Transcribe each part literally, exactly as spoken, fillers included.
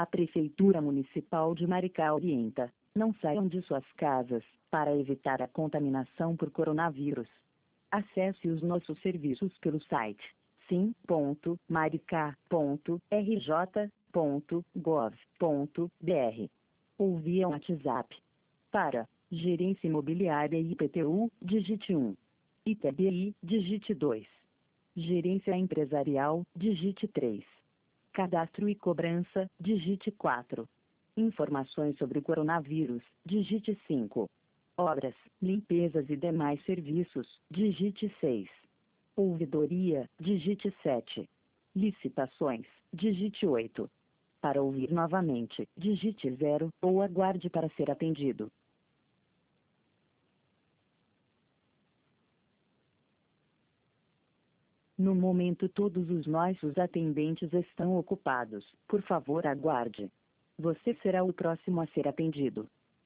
A Prefeitura Municipal de Maricá orienta: não saiam de suas casas, para evitar a contaminação por coronavírus. Acesse os nossos serviços pelo site sim ponto maricá ponto r j ponto gov ponto b r ou via WhatsApp. Para Gerência Imobiliária e I P T U, digite um. I T B I, digite dois. Gerência Empresarial, digite três. Cadastro e Cobrança, digite quatro. Informações sobre o coronavírus, digite cinco. Obras, limpezas e demais serviços, digite seis. Ouvidoria, digite sete. Licitações, digite oito. Para ouvir novamente, digite zero, ou aguarde para ser atendido. No momento todos os nossos atendentes estão ocupados. Por favor, aguarde. Você será o próximo a ser atendido.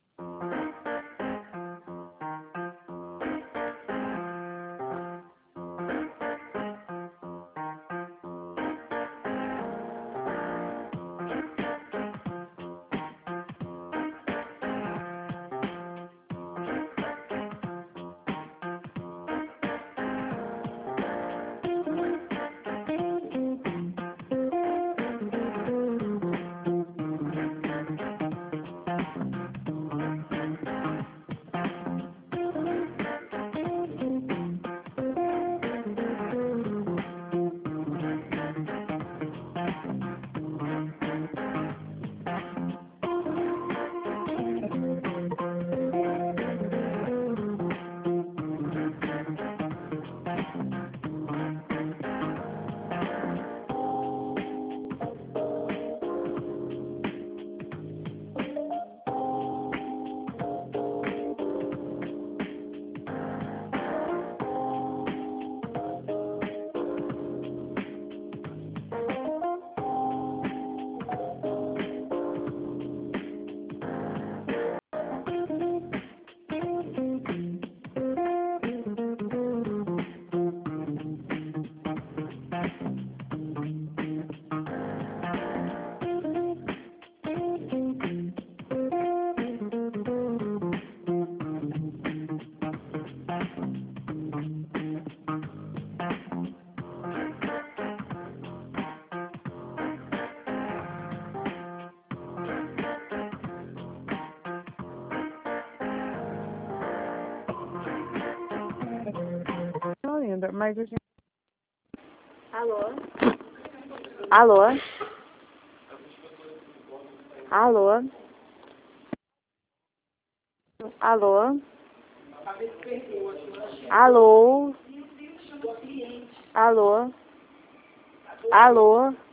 Não lembro, mas a gente... Alô? Alô? Alô? Alô? Alô? Alô? Alô?